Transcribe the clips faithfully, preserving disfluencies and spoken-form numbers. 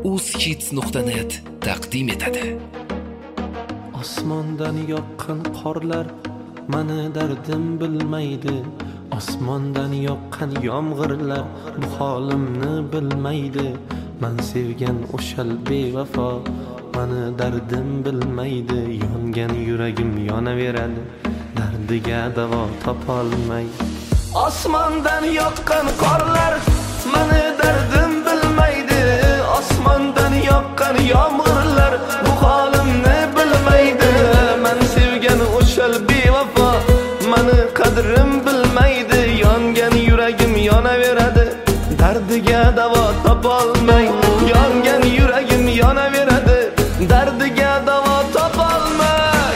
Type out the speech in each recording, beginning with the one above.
uzhits nuqta net taqdim etadi. Osmondan yoqqan qorlar mani dardim bilmaydi. Osmondan yoqqan yomg'irlar bu holimni bilmaydi. Men sevgan o'shal bevafo mani dardim bilmaydi. Yongan yuragim yonaveradi, dardiga davo topolmay. Osmondan yoqqan qorlar mani dardim bilmaydi. Osmondan yoqqan yomg'irlar bu holimni bilmaydi. Men sevgan o'shal bevafo mani qadrim bilmaydi. Yongan yuragim yonaveradi, dardiga davo topolmay. Yongan yuragim yonaveradi, dardiga davo topolmay.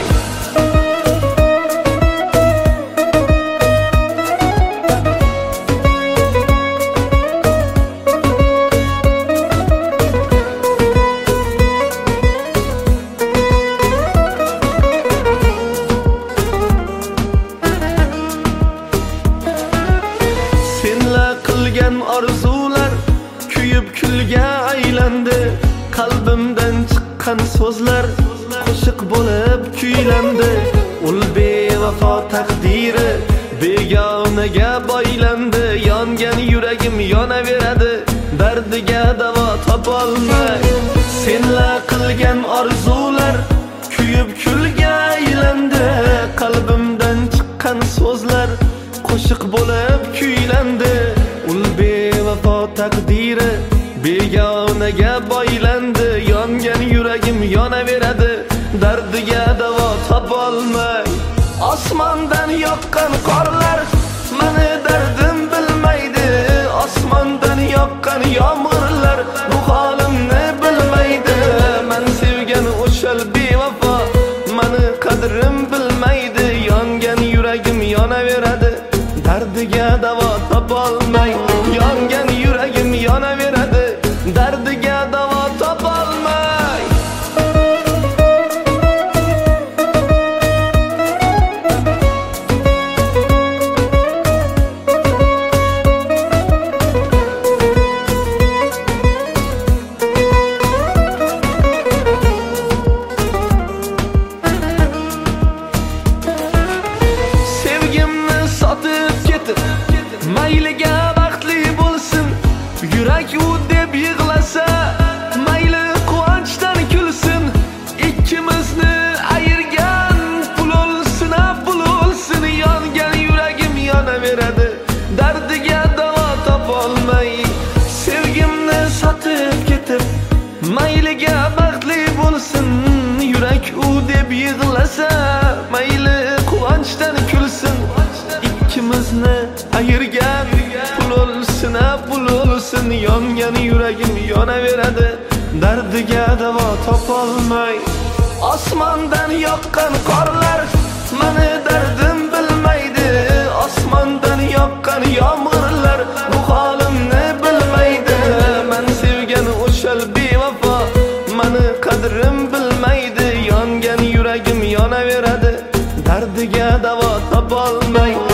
Qilgan orzular kuyib kulga aylandi. Qalbimdan chiqqan so'zlar qo'shiq bo'lib kuylandi. Ul bevafo taqdiri begonaga boylandi. Yongan yuragim yonaveradi, dardiga davo topolmay. Senlar qilgan orzular kuyib kulga aylandi. Qalbimdan chiqqan so'zlar qo'shiq bo'lib kuylandi. Ul bevafo taqdiri begonaga boylandi. Yongan yuragim yonaveradi, dardiga davo topolmay. Osmondan yoqqan qorlar mani dardim bilmaydi. Osmondan yoqqan yomg'irlar bu holimni bilmaydi. Men sevgan o'shal bevafo mani qadrim bilmaydi. Yongan yuragim yonaveradi, dardiga davo topolmay. Yongan yuragim yonaveradi, dardiga davo topolmay. Sevgimni sotib ketib mayliga baxtli bo'lsin. Yurak u deb yig'lasa mayli quvonchdan kulsin. Ikkimizni ayirgan pul olsin, pul olsin. Yongan yuragim yonaveradi, dardiga davo topolmay. Sevgimni sotib ketib mayliga baxtli bo'lsin. Yurak u deb yig'lasa mayli quvonchdan kulsin. Ikkimizni ayirgan pul olsin, pul olsin. Yongan yuragim yonaveradi, dardiga davo topolmay. Osmondan yoqqan qorlar mani dardim bilmaydi. Osmondan yoqqan yomg'irlar bu holimni bilmaydi. Men sevgan o'shal bevafo mani qadrim bilmaydi. Yongan yuragim yonaveradi, dardiga davo topolmay.